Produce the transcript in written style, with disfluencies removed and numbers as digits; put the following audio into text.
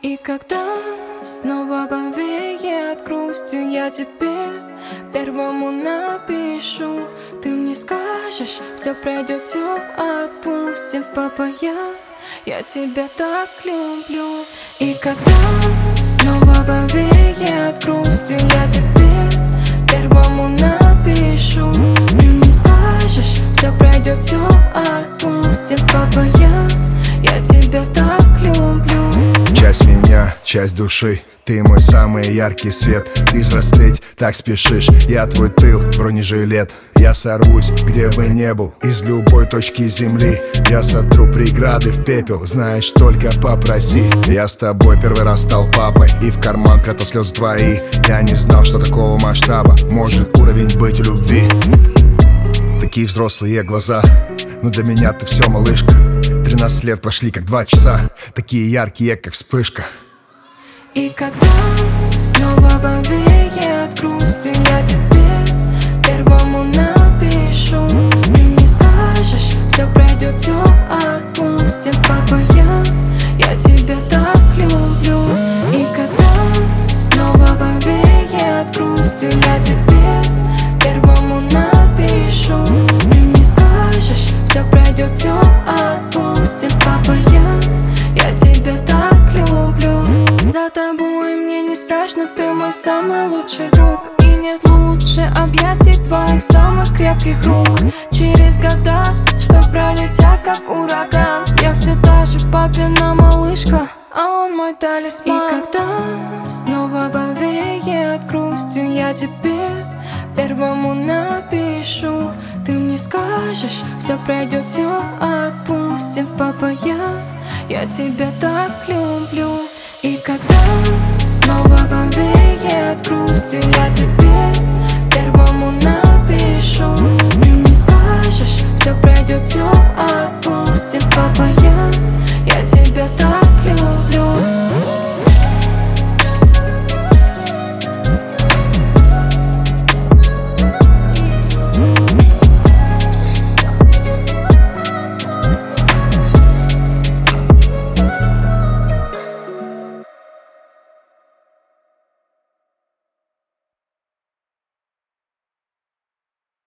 И когда снова повеет грустью, я тебе первому напишу. Ты мне скажешь, все пройдет, все отпустит, папа, я тебя так люблю. И когда снова повеет грустью, я тебе первому напишу. Ты мне скажешь, все пройдет, все отпустит, папа, я тебя так люблю. Часть меня, часть души, ты мой самый яркий свет. Ты взрослеть так спешишь, я твой тыл, бронежилет. Я сорвусь, где бы не был, из любой точки земли. Я сотру преграды в пепел, знаешь, только попроси. Я с тобой первый раз стал папой, и в карман прятал слезы твои. Я не знал, что такого масштаба может уровень быть любви. Такие взрослые глаза, но для меня ты все, малышка. 13 лет прошли как 2 часа, такие яркие, как вспышка. И когда снова повеет грустью, я тебе первому напишу. Ты мне скажешь, все пройдет, все отпустит, папа, я тебя так люблю. И когда снова повеет грустью, я тебе первому напишу. Ты мне скажешь, все пройдет, все отпустит, папа, я тебя так люблю. За тобой мне не страшно, ты мой самый лучший друг. И нет лучше объятий твоих самых крепких рук. Через года, что пролетят как ураган, я все та же папина малышка, а он мой талисман. И когда снова повеет грустью, я тебе первому напишу. Ты мне скажешь, все пройдет, все отпустит, папа, я тебя так люблю. И когда снова повеет грустью, я тебе